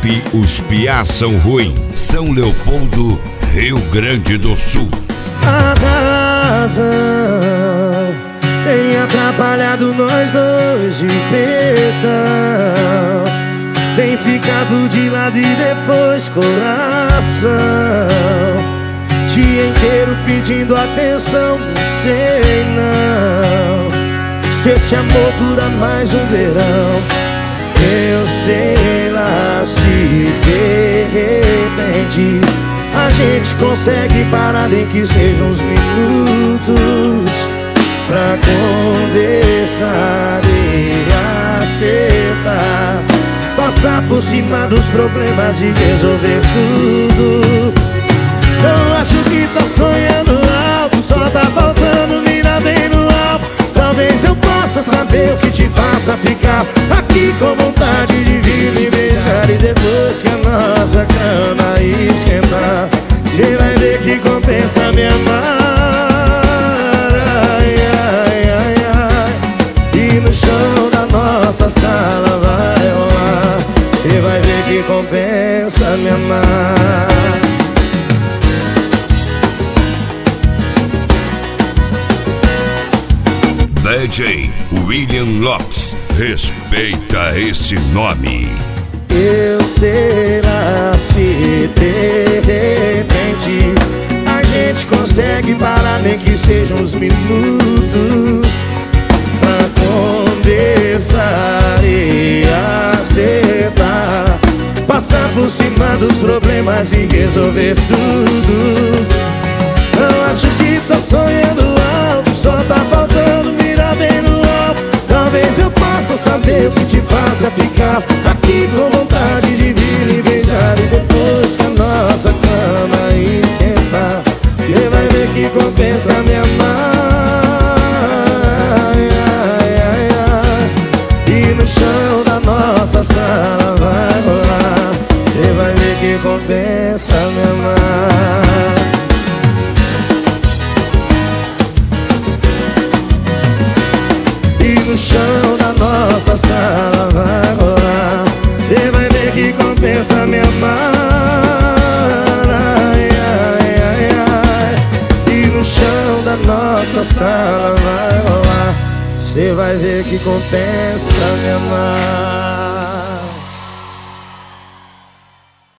Rap Os Piá São Ruim, São Leopoldo, Rio Grande do Sul. A razão tem atrapalhado nós dois de perdão, tem ficado de lado e depois coração, dia inteiro pedindo atenção, não sei não se esse amor dura mais um verão. Eu sei lá se de repente a gente consegue parar, nem que sejam uns minutos, pra conversar e acertar, passar por cima dos problemas e resolver tudo. Não acho que tá sonhando alto, só tá faltando mirar bem no alto. Talvez eu possa saber o que te faça ficar aqui com vontade de vir me beijar, e depois que a nossa cama esquentar, cê vai ver que compensa me amar. Ai, ai, ai, ai. E no chão da nossa sala vai rolar, cê vai ver que compensa me amar. DJ William Lopes, respeita esse nome. Eu sei lá se de repente a gente consegue parar, nem que sejam uns minutos, pra conversar e acertar, passar por cima dos problemas e resolver tudo. Não acho que tô sonhando alto, só tá faltando mirar bem no alto. Talvez eu possa saber o que te faça ficar aqui com vontade de vir e beijar, e depois que a nossa cama esquentar, cê vai ver que compensa me amar. Ai, ai, ai, ai. E no chão da nossa sala vai rolar, cê vai ver que compensa me amar. No chão da nossa sala vai rolar, cê vai ver que compensa me amar. Ai, ai, ai, ai. E no chão da nossa sala vai rolar, cê vai ver que compensa me amar.